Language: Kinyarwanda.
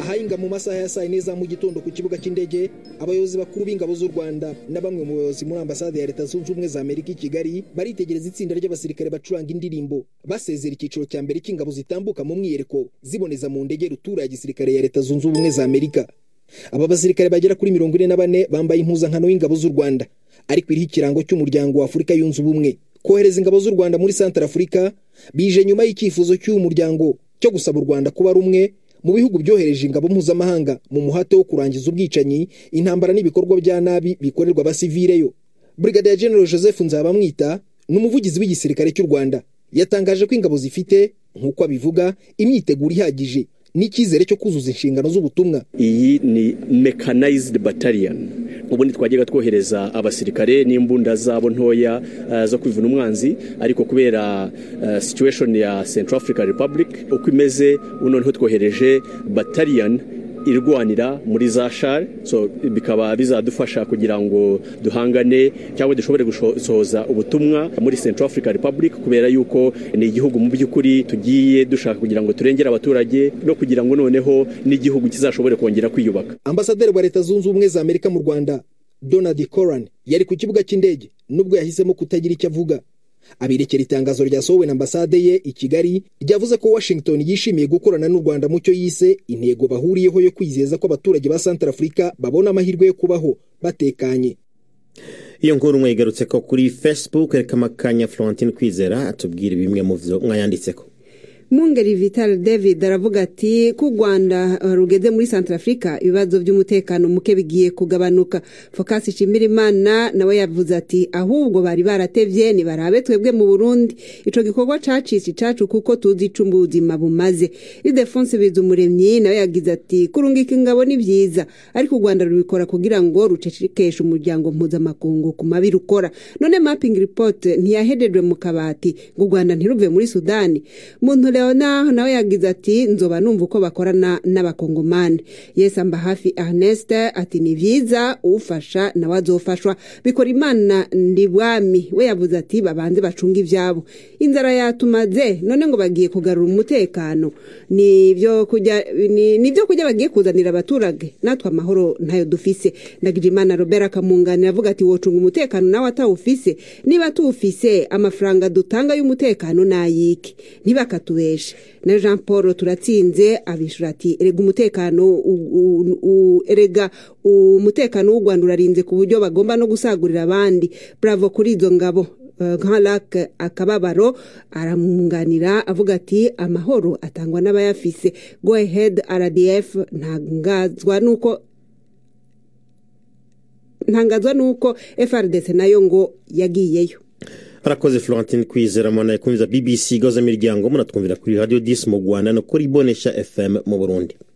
ahayinga mu masaha ya saa 4 za mu gitondo ku kibuga cy'indege, abayobozi bakuru b'ingabo z'u Rwanda na bamwe mu bayobozi muri ambasade ya Leta Zunze Ubumwe za Amerika i Kigali baritegereza itsinda ry'abasirikare bacuranga indirimbo basezera icyiciro cya mbere cy'ingabo zitambuka mu mwiyereko ziboneza mu ndege rutura ya gisirikare ya Leta Zunze Ubumwe za Amerika. Aba basirikare bagera kuri 44 bambaye impuzankano y'ingabo z'u Rwanda ariko iriho ikirango cy'umuryango wa Afurika yunze ubumwe. Kohereza ingabo z'u Rwanda muri Central Africa bije nyuma y'icyifuzo cy'umuryango cyo gusaba u Rwanda kuba rumwe mu bihugu byohereje ingabo mpuzamahanga mu muhate wo kurangiza ubwicanyi, intambara n'ibikorwa bya nabi bikorerwa abasivileyo. Brigadier General Joseph Nzabamwita n'umuvugizi w'igisirikare cy'u Rwanda yatangaje ko ingabo zifite nk'uko abivuga imyiteguro ihagije n'icyizere cyo kuzuza inshingano z'ubutumwa. Iyi ni mechanized battalion. Ubundi twajyaga twohereza abasirikare n'imbunda zabo ntoya zo kwivuna umwanzi, ariko kubera situation ya Central African Republic uko imeze noneho twohereje battalion irwanira muri za shar, so bikaba bizadufasha kugira ngo duhangane cyangwa dushobore gusohoza ubutumwa muri Central African Republic, kubera yuko ni igihugu mu by'ukuri tugiye dushaka kugira ngo turengere abaturage no kugira ngo noneho n'igihugu kizashobore kongera kwiyubaka. Ambasaderi wa Leta Zunze Ubumwe za Amerika mu Rwanda Donald Coran yari ku kibuga cy'indege nubwo yahisemo kutagira icyo avuga. Abirekera itangazo ryasohowe na ambasade ye i Kigali ryavuze ko Washington yishimiye gukorana n'u Rwanda mu cyo yise intego bahuriyeho yo kwizeza ko abaturage ba Central Africa babona amahirwe yo kubaho batekanye. Iyo nkuru mwigarutse ko kuri Facebook, reka makanya Florentine Kwizera atubwira bimwe mu byo mwayanditseko. Mungeri Vital David aravuga ati ku Rwanda rugeze muri Central Africa ibibazo by'umutekano muke bigiye kugabanuka. Focus Shimirimana nawe yavuze ati ahubwo bari baratevye ni barabe twebwe mu Burundi ico gikorwa cacisi cacu kuko tuzi icumbuzi mabumaze. Ildefonse Bizumuremyi nawe yagize ati kurungika ingabo ni byiza ariko u Rwanda rubikora kugira ngo rucecekeshe umuryango mpuzamakungu ku mabi rukora. None mapping report ntiyahededwe mu kabati ngo u Rwanda ntiruve muri Sudani. Muntu Leona nawe yagize ati nzoba numva uko bakorana n'abakongomani. Yes amba hafi Ernest ati ni byiza ufasha na wazofashwa bikora Imana ndibwami. We yavuze ati babanze bacunga ivyabo inzara yatumaze none ngo bagiye kugarura umutekano nivyo kujya bagiye kuzanira abaturage natwe amahoro ntayo dufise. Ndagije Imana Robert Kamunganira avuga ati wocunga umutekano nawe atawufise niba tuwufise amafaranga dutanga y'umutekano nayiki ntibakatuwe. Na Jean Paul Turatsinze abishura ati erega umutekano w'u Rwanda urarinze ku buryo bagomba no gusagurira abandi. Bravo kuri izo ngabo. Grand Lac Akababaro aramunganira avuga ati amahoro atangwa n'abayafise. Go ahead RDF ntangazwa nuko FRDC nayo ngo yagiyeyo. Arakoze Florentine Kwizera mwana kumviza BBC goza miryango munatwumvira kuri Radio 10 mu Rwanda no kuri Bonesha FM mu Burundi.